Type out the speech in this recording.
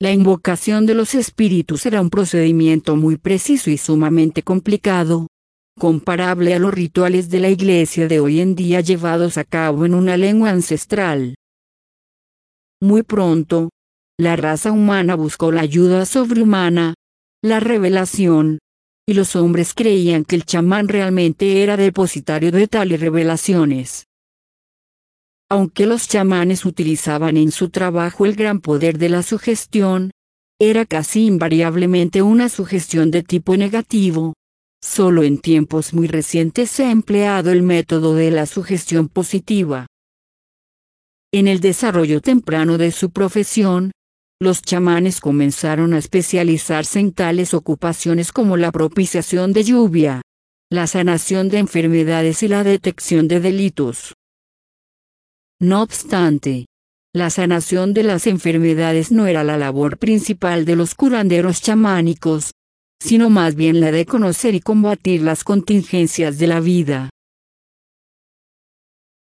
La invocación de los espíritus era un procedimiento muy preciso y sumamente complicado, comparable a los rituales de la iglesia de hoy en día llevados a cabo en una lengua ancestral. Muy pronto, la raza humana buscó la ayuda sobrehumana, la revelación, y los hombres creían que el chamán realmente era depositario de tales revelaciones. Aunque los chamanes utilizaban en su trabajo el gran poder de la sugestión, era casi invariablemente una sugestión de tipo negativo. Solo en tiempos muy recientes se ha empleado el método de la sugestión positiva. En el desarrollo temprano de su profesión, los chamanes comenzaron a especializarse en tales ocupaciones como la propiciación de lluvia, la sanación de enfermedades y la detección de delitos. No obstante, la sanación de las enfermedades no era la labor principal de los curanderos chamánicos, sino más bien la de conocer y combatir las contingencias de la vida.